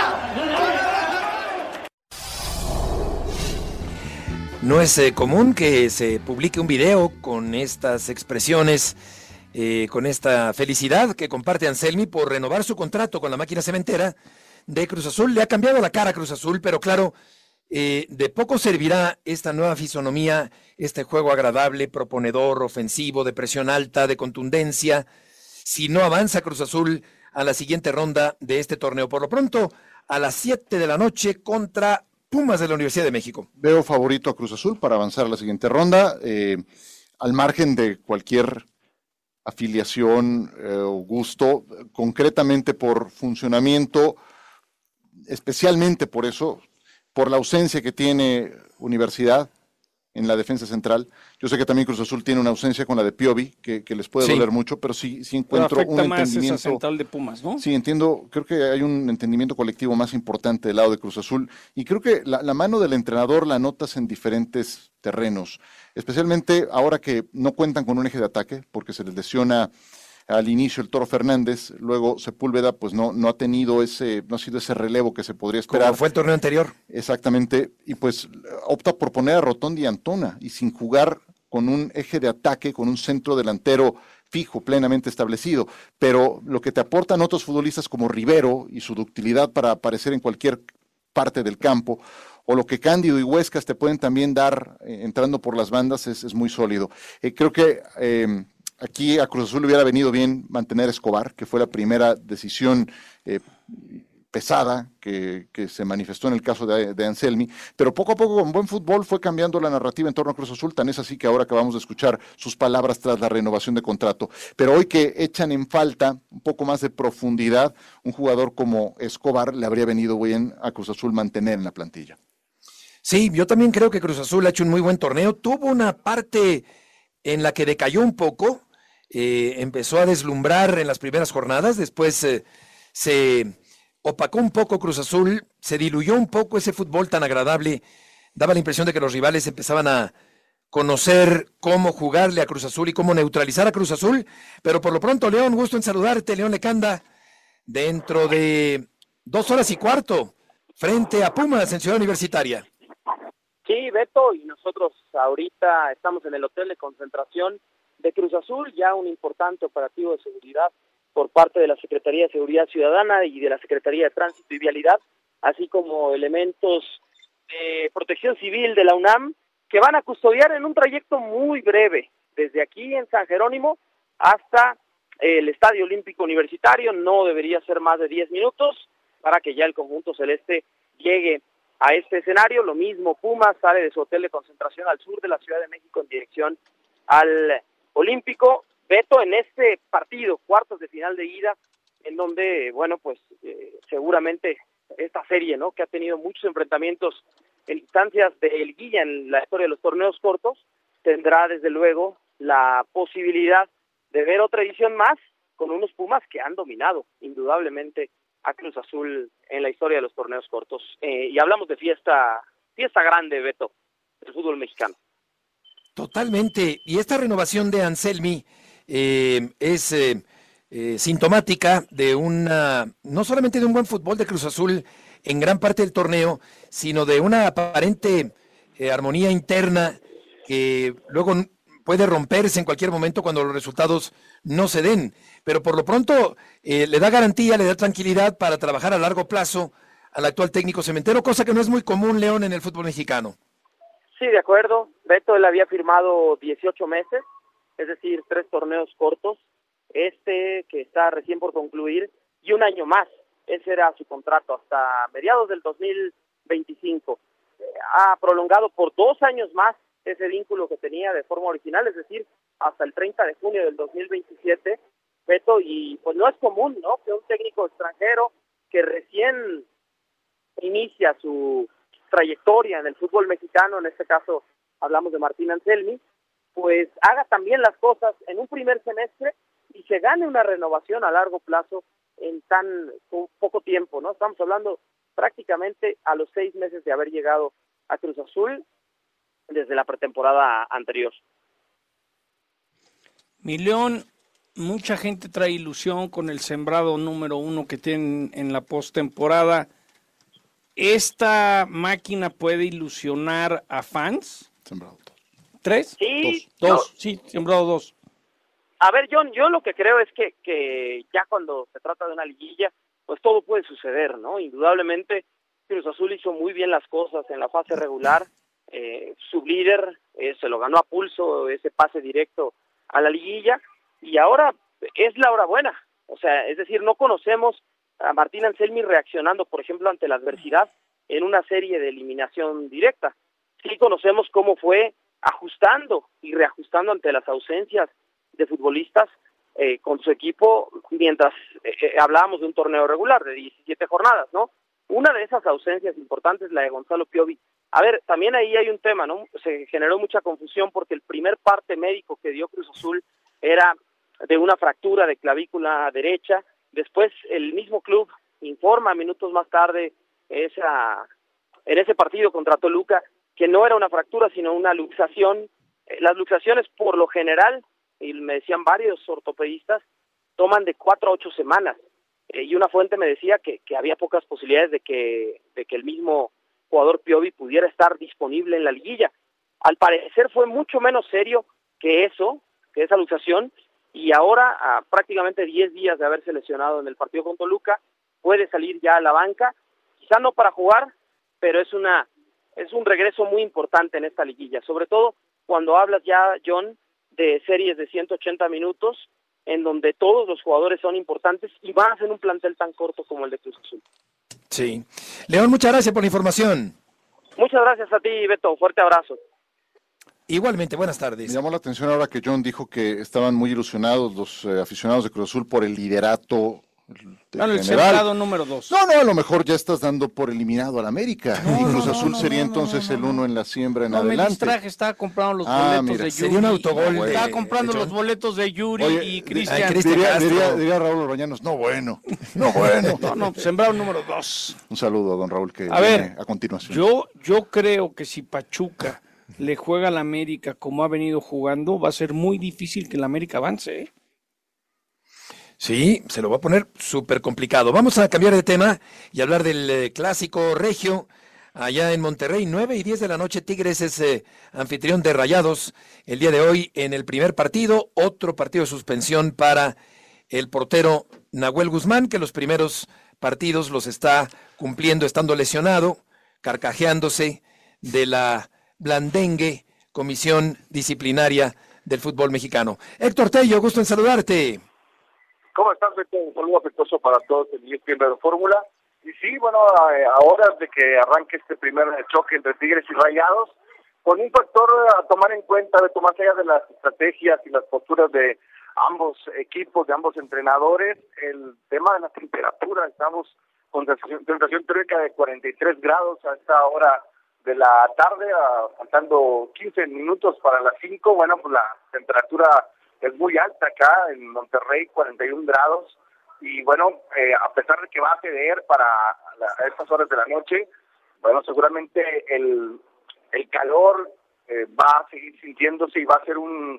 No es común que se publique un video con estas expresiones, con esta felicidad que comparte Anselmi por renovar su contrato con la máquina cementera de Cruz Azul. Le ha cambiado la cara a Cruz Azul, pero claro, de poco servirá esta nueva fisonomía, este juego agradable, proponedor, ofensivo, de presión alta, de contundencia, si no avanza Cruz Azul a la siguiente ronda de este torneo. Por lo pronto, a las 7 de la noche contra Pumas de la Universidad de México. Veo favorito a Cruz Azul para avanzar a la siguiente ronda, al margen de cualquier afiliación o gusto, concretamente por funcionamiento, especialmente por eso, por la ausencia que tiene Universidad en la defensa central. Yo sé que también Cruz Azul tiene una ausencia con la de Piovi, que les puede doler mucho, pero sí encuentro un entendimiento. Esa central de Pumas, ¿no? Sí, entiendo, creo que hay un entendimiento colectivo más importante del lado de Cruz Azul, y creo que la mano del entrenador la notas en diferentes terrenos, especialmente ahora que no cuentan con un eje de ataque, porque se les lesiona al inicio el Toro Fernández, luego Sepúlveda pues no ha tenido no ha sido ese relevo que se podría esperar. Como fue el torneo anterior. Exactamente, y pues opta por poner a Rotondi y Antona, y sin jugar con un eje de ataque, con un centro delantero fijo, plenamente establecido, pero lo que te aportan otros futbolistas como Rivero y su ductilidad para aparecer en cualquier parte del campo, o lo que Cándido y Huescas te pueden también dar entrando por las bandas es muy sólido. Creo que aquí a Cruz Azul le hubiera venido bien mantener a Escobar, que fue la primera decisión pesada que se manifestó en el caso de Anselmi, pero poco a poco con buen fútbol fue cambiando la narrativa en torno a Cruz Azul, tan es así que ahora acabamos de escuchar sus palabras tras la renovación de contrato. Pero hoy que echan en falta un poco más de profundidad, un jugador como Escobar le habría venido bien a Cruz Azul mantener en la plantilla. Sí, yo también creo que Cruz Azul ha hecho un muy buen torneo. Tuvo una parte en la que decayó un poco, empezó a deslumbrar en las primeras jornadas, después se opacó un poco Cruz Azul, se diluyó un poco ese fútbol tan agradable, daba la impresión de que los rivales empezaban a conocer cómo jugarle a Cruz Azul y cómo neutralizar a Cruz Azul, pero por lo pronto, León, gusto en saludarte, León Lecanda, dentro de 2 horas y cuarto, frente a Pumas en Ciudad Universitaria. Sí, Beto, y nosotros ahorita estamos en el hotel de concentración de Cruz Azul, ya un importante operativo de seguridad por parte de la Secretaría de Seguridad Ciudadana y de la Secretaría de Tránsito y Vialidad, así como elementos de protección civil de la UNAM, que van a custodiar en un trayecto muy breve, desde aquí en San Jerónimo hasta el Estadio Olímpico Universitario. No debería ser más de 10 minutos para que ya el conjunto celeste llegue a este escenario. Lo mismo, Pumas sale de su hotel de concentración al sur de la Ciudad de México en dirección al olímpico. Beto, en este partido, cuartos de final de ida, en donde, bueno, pues seguramente esta serie, ¿no?, que ha tenido muchos enfrentamientos en instancias de liguilla en la historia de los torneos cortos, tendrá desde luego la posibilidad de ver otra edición más con unos Pumas que han dominado indudablemente a Cruz Azul en la historia de los torneos cortos. Y hablamos de fiesta grande, Beto, del fútbol mexicano. Totalmente. Y esta renovación de Anselmi es sintomática de no solamente de un buen fútbol de Cruz Azul en gran parte del torneo, sino de una aparente armonía interna que luego puede romperse en cualquier momento cuando los resultados no se den. Pero por lo pronto le da garantía, le da tranquilidad para trabajar a largo plazo al actual técnico cementero, cosa que no es muy común, León, en el fútbol mexicano. Sí, de acuerdo. Beto, él había firmado 18 meses, es decir, 3 torneos cortos, que está recién por concluir, y un año más. Ese era su contrato hasta mediados del 2025. Ha prolongado por 2 años más ese vínculo que tenía de forma original, es decir, hasta el 30 de junio del 2027, Beto, y pues no es común, ¿no?, que un técnico extranjero que recién inicia su trayectoria en el fútbol mexicano, en este caso hablamos de Martín Anselmi, pues haga también las cosas en un primer semestre y se gane una renovación a largo plazo en tan poco tiempo, ¿no? Estamos hablando prácticamente a los 6 meses de haber llegado a Cruz Azul desde la pretemporada anterior. Mi León, mucha gente trae ilusión con el sembrado número 1 que tienen en la postemporada. ¿Esta máquina puede ilusionar a fans? Sembrado 3. Sí, 2. Sí, sembrado 2. A ver, John, yo lo que creo es que ya cuando se trata de una liguilla, pues todo puede suceder, ¿no? Indudablemente, Cruz Azul hizo muy bien las cosas en la fase regular. Su líder se lo ganó a pulso, ese pase directo a la liguilla, y ahora es la hora buena. O sea, es decir, no conocemos a Martín Anselmi reaccionando, por ejemplo, ante la adversidad en una serie de eliminación directa. Sí conocemos cómo fue ajustando y reajustando ante las ausencias de futbolistas con su equipo mientras hablábamos de un torneo regular de 17 jornadas, ¿no? Una de esas ausencias importantes, la de Gonzalo Piovi. A ver, también ahí hay un tema, ¿no? Se generó mucha confusión porque el primer parte médico que dio Cruz Azul era de una fractura de clavícula derecha. Después el mismo club informa minutos más tarde en ese partido contra Toluca que no era una fractura sino una luxación. Las luxaciones por lo general, y me decían varios ortopedistas, toman de 4 a 8 semanas. Y una fuente me decía que había pocas posibilidades de que el mismo jugador Piovi pudiera estar disponible en la liguilla. Al parecer fue mucho menos serio que esa luxación, y ahora, a prácticamente 10 días de haberse lesionado en el partido con Toluca, puede salir ya a la banca, quizá no para jugar, pero es un regreso muy importante en esta liguilla, sobre todo cuando hablas ya, John, de series de 180 minutos, en donde todos los jugadores son importantes y más en un plantel tan corto como el de Cruz Azul. Sí. León, muchas gracias por la información. Muchas gracias a ti, Beto. Fuerte abrazo. Igualmente, buenas tardes. Me llamó la atención ahora que John dijo que estaban muy ilusionados los aficionados de Cruz Azul por el liderato el sembrado número 2. No, a lo mejor ya estás dando por eliminado al América. Y Cruz Azul sería entonces el 1 en la siembra en adelante. Me distraje, estaba comprando los boletos de Yuri. Sería un autogol. Estaba comprando los boletos de Yuri y Cristian. Diría Raúl Orbañanos, no bueno. Sembrado número 2. Un saludo a don Raúl que viene a continuación. Yo creo que si Pachuca le juega al América como ha venido jugando, va a ser muy difícil que el América avance, ¿eh? Sí, se lo va a poner súper complicado. Vamos a cambiar de tema y hablar del clásico regio allá en Monterrey. 9 y 10 de la noche, Tigres es anfitrión de Rayados el día de hoy en el primer partido. Otro partido de suspensión para el portero Nahuel Guzmán, que los primeros partidos los está cumpliendo estando lesionado, carcajeándose de la blandengue comisión disciplinaria del fútbol mexicano. Héctor Tello, gusto en saludarte. ¿Cómo estás, Beto? Un saludo afectuoso para todos en ESPN Radio Fórmula. Y sí, bueno, a horas de que arranque este primer choque entre Tigres y Rayados, con un factor a tomar en cuenta, de más allá de las estrategias y las posturas de ambos equipos, de ambos entrenadores, el tema de la temperatura. Estamos con sensación térmica de 43 grados a esta hora de la tarde, faltando 15 minutos para las 5. Bueno, pues la temperatura es muy alta acá en Monterrey, 41 grados. Y bueno, a pesar de que va a ceder para estas horas de la noche, bueno, seguramente el calor va a seguir sintiéndose y va a ser un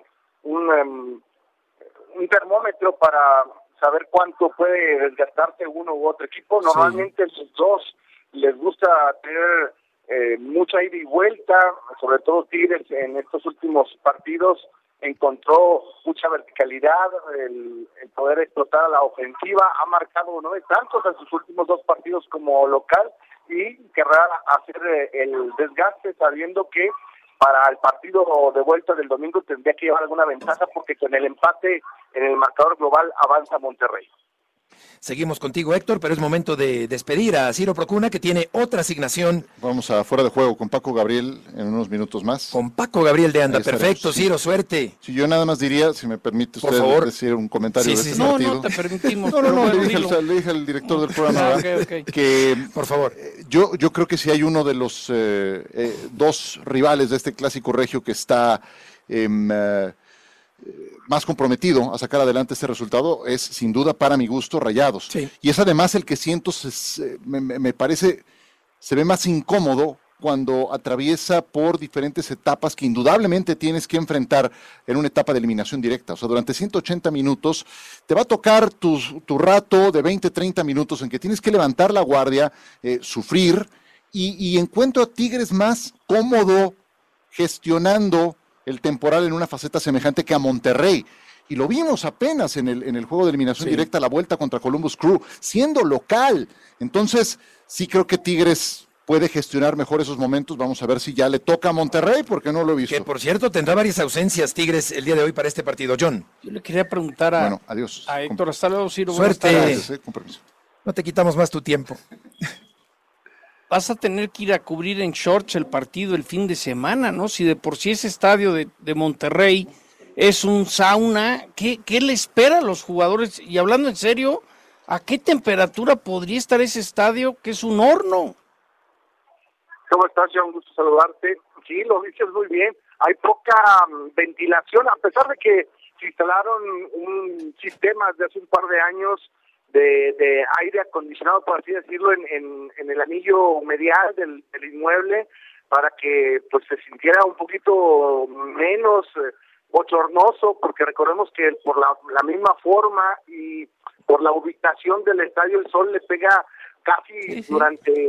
termómetro para saber cuánto puede desgastarse uno u otro equipo. Normalmente los dos les gusta tener mucha ida y vuelta, sobre todo Tigres en estos últimos partidos encontró mucha verticalidad, el poder explotar a la ofensiva, ha marcado 9 tantos en sus últimos 2 partidos como local y querrá hacer el desgaste sabiendo que para el partido de vuelta del domingo tendría que llevar alguna ventaja porque con el empate en el marcador global avanza Monterrey. Seguimos contigo, Héctor, pero es momento de despedir a Ciro Procuna, que tiene otra asignación. Vamos a Fuera de Juego con Paco Gabriel en unos minutos más. Con Paco Gabriel de Anda. Perfecto, sí. Ciro, suerte. Sí, yo nada más diría, si me permite usted decir un comentario de este partido. No, te permitimos. No, le dije al director del programa que, por favor, yo creo que si hay uno de los dos rivales de este clásico regio que está más comprometido a sacar adelante este resultado es, sin duda, para mi gusto, Rayados. Sí. Y es además el que siento, me parece, se ve más incómodo cuando atraviesa por diferentes etapas que indudablemente tienes que enfrentar en una etapa de eliminación directa. O sea, durante 180 minutos te va a tocar tu rato de 20, 30 minutos en que tienes que levantar la guardia, sufrir, y encuentro a Tigres más cómodo gestionando el temporal en una faceta semejante que a Monterrey. Y lo vimos apenas en el juego de eliminación directa, la vuelta contra Columbus Crew, siendo local. Entonces, sí creo que Tigres puede gestionar mejor esos momentos. Vamos a ver si ya le toca a Monterrey, porque no lo he visto. Que, por cierto, tendrá varias ausencias Tigres el día de hoy para este partido. John. Yo le quería preguntar a Héctor. Hasta luego, Ciro. Suerte. Gracias, con permiso. No te quitamos más tu tiempo. Vas a tener que ir a cubrir en shorts el partido el fin de semana, ¿no? Si de por sí ese estadio de Monterrey es un sauna, ¿qué le espera a los jugadores? Y hablando en serio, ¿a qué temperatura podría estar ese estadio que es un horno? ¿Cómo estás, John? Un gusto saludarte. Sí, lo dices muy bien. Hay poca ventilación, a pesar de que se instalaron un sistema de hace un par de años de aire acondicionado, por así decirlo, en el anillo medial del inmueble, para que pues se sintiera un poquito menos bochornoso, porque recordemos que por la misma forma y por la ubicación del estadio, el sol le pega casi durante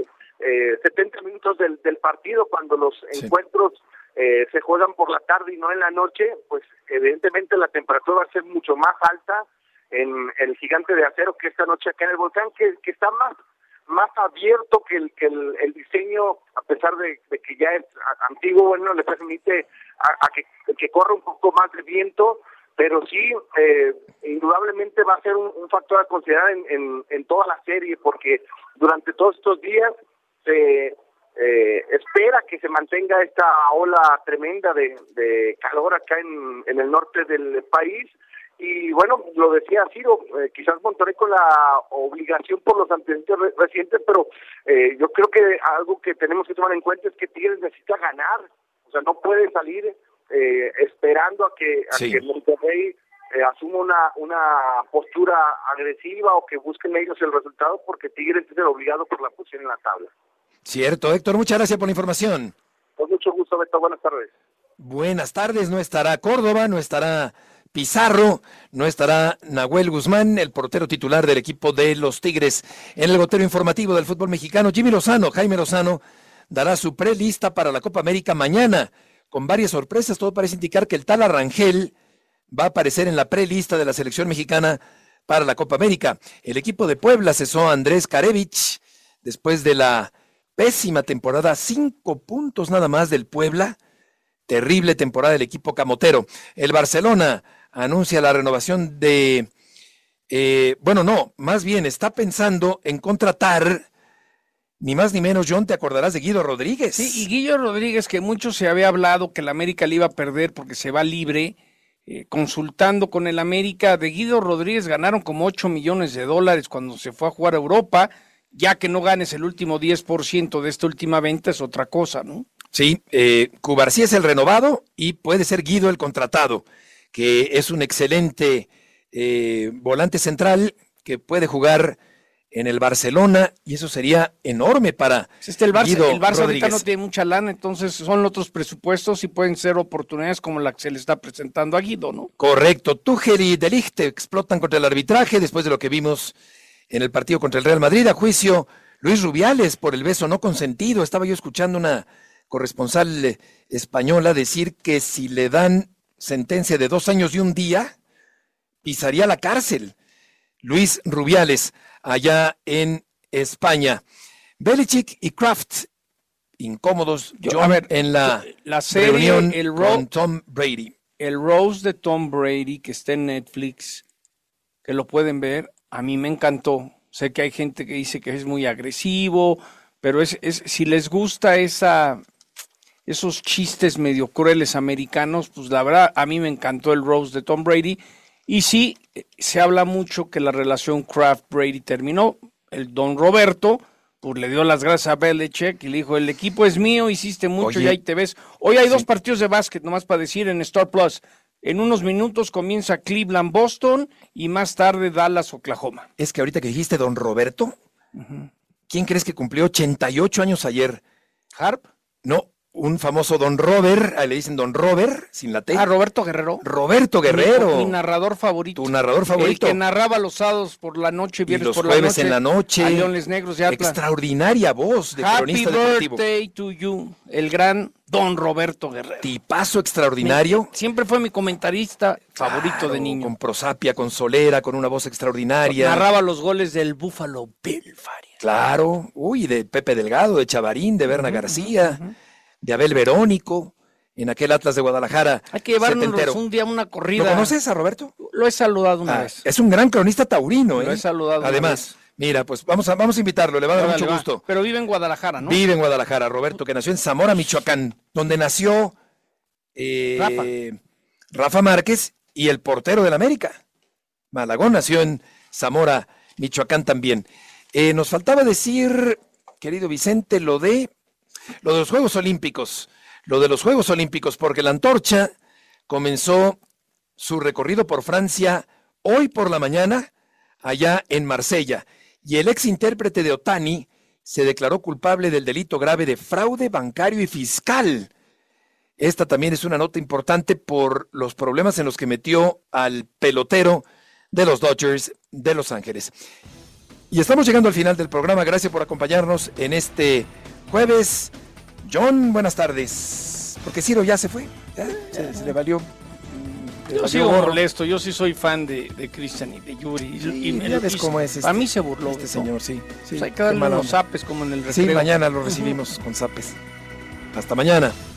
70 minutos del partido, cuando los encuentros se juegan por la tarde y no en la noche, pues evidentemente la temperatura va a ser mucho más alta en el Gigante de Acero que esta noche acá en el Volcán, que está más abierto que el diseño, a pesar de que ya es antiguo. Bueno, le permite a que corra un poco más de viento, pero sí, indudablemente va a ser un factor a considerar en toda la serie, porque durante todos estos días se espera que se mantenga esta ola tremenda de calor acá en el norte del país. Y bueno, lo decía Ciro, quizás Monterrey con la obligación por los antecedentes recientes, pero yo creo que algo que tenemos que tomar en cuenta es que Tigres necesita ganar. O sea, no puede salir esperando a que Monterrey asuma una postura agresiva o que busquen ellos el resultado, porque Tigres es el obligado por la posición en la tabla. Cierto, Héctor, muchas gracias por la información. Con mucho gusto, Beto, buenas tardes. Buenas tardes, no estará Córdoba, no estará Pizarro, no estará Nahuel Guzmán, el portero titular del equipo de los Tigres. En el gotero informativo del fútbol mexicano, Jaime Lozano, dará su prelista para la Copa América mañana, con varias sorpresas. Todo parece indicar que el Tala Rangel va a aparecer en la prelista de la selección mexicana para la Copa América. El equipo de Puebla cesó a Andrés Karevich después de la pésima temporada, 5 puntos nada más del Puebla. Terrible temporada del equipo camotero. El Barcelona anuncia la renovación más bien está pensando en contratar Ni más ni menos, John, te acordarás de Guido Rodríguez. Sí, y Guido Rodríguez, que mucho se había hablado que el América le iba a perder porque se va libre, consultando con el América, de Guido Rodríguez ganaron como $8 millones cuando se fue a jugar a Europa. Ya que no ganes el último 10% de esta última venta es otra cosa, ¿no? Sí, Cubarsí es el renovado y puede ser Guido el contratado, que es un excelente volante central que puede jugar en el Barcelona, y eso sería enorme para el Barça Rodríguez. Ahorita no tiene mucha lana, entonces son otros presupuestos y pueden ser oportunidades como la que se le está presentando a Guido, ¿no? Correcto. Tuchel y De Ligt explotan contra el arbitraje después de lo que vimos en el partido contra el Real Madrid. A juicio Luis Rubiales por el beso no consentido. Estaba yo escuchando una corresponsal española decir que si le dan sentencia de 2 años y 1 día, pisaría la cárcel. Luis Rubiales, allá en España. Belichick y Kraft, incómodos, en la serie, reunión con Tom Brady. El Rose de Tom Brady, que está en Netflix, que lo pueden ver, a mí me encantó. Sé que hay gente que dice que es muy agresivo, pero si les gusta esos chistes medio crueles americanos, pues la verdad, a mí me encantó el Rose de Tom Brady. Y sí, se habla mucho que la relación Kraft-Brady terminó. El don Roberto, pues le dio las gracias a Belichick y le dijo, el equipo es mío, hiciste mucho y ahí te ves. Hoy hay 2 partidos de básquet, nomás para decir, en Star Plus. En unos minutos comienza Cleveland-Boston y más tarde Dallas-Oklahoma. Es que ahorita que dijiste don Roberto, ¿quién crees que cumplió 88 años ayer? ¿Harp? No. Un famoso Don Robert, ahí le dicen Don Robert, sin la T. Roberto Guerrero. Roberto Guerrero. Mi narrador favorito. Tu narrador favorito. El que narraba los sábados por la noche, viernes por la noche. Y los jueves en la noche. A Leones Negros de Atlas. Extraordinaria voz de cronista deportivo. Happy birthday to you, el gran Don Roberto Guerrero. Tipazo extraordinario. Siempre fue mi comentarista favorito de niño. Con prosapia, con solera, con una voz extraordinaria. Narraba los goles del Buffalo Bill Faria. Claro. Uy, de Pepe Delgado, de Chavarín, de Berna García. De Abel Verónico, en aquel Atlas de Guadalajara. Hay que llevarnos un día a una corrida. ¿Lo conoces a Roberto? Lo he saludado una vez. Es un gran cronista taurino, Lo he saludado además, una vez. Mira, pues vamos a invitarlo, le va a dar mucho gusto. Pero vive en Guadalajara, ¿no? Vive en Guadalajara, Roberto, que nació en Zamora, Michoacán, donde nació Rafa Márquez y el portero del América. Malagón nació en Zamora, Michoacán también. Nos faltaba decir, querido Vicente, lo de los Juegos Olímpicos. Lo de los Juegos Olímpicos, porque la antorcha comenzó su recorrido por Francia hoy por la mañana, allá en Marsella. Y el ex intérprete de Otani se declaró culpable del delito grave de fraude bancario y fiscal. Esta también es una nota importante por los problemas en los que metió al pelotero de los Dodgers de Los Ángeles. Y estamos llegando al final del programa. Gracias por acompañarnos en este jueves. John, buenas tardes. Porque Ciro ya se fue. Se le valió. Yo sigo molesto. Yo sí soy fan de Cristian y de Yuri. Sí, ya ves cómo es a mí se burló. Este señor, sí. Pues hay que darle unos zapes como en el recreo. Sí, mañana lo recibimos con zapes. Hasta mañana.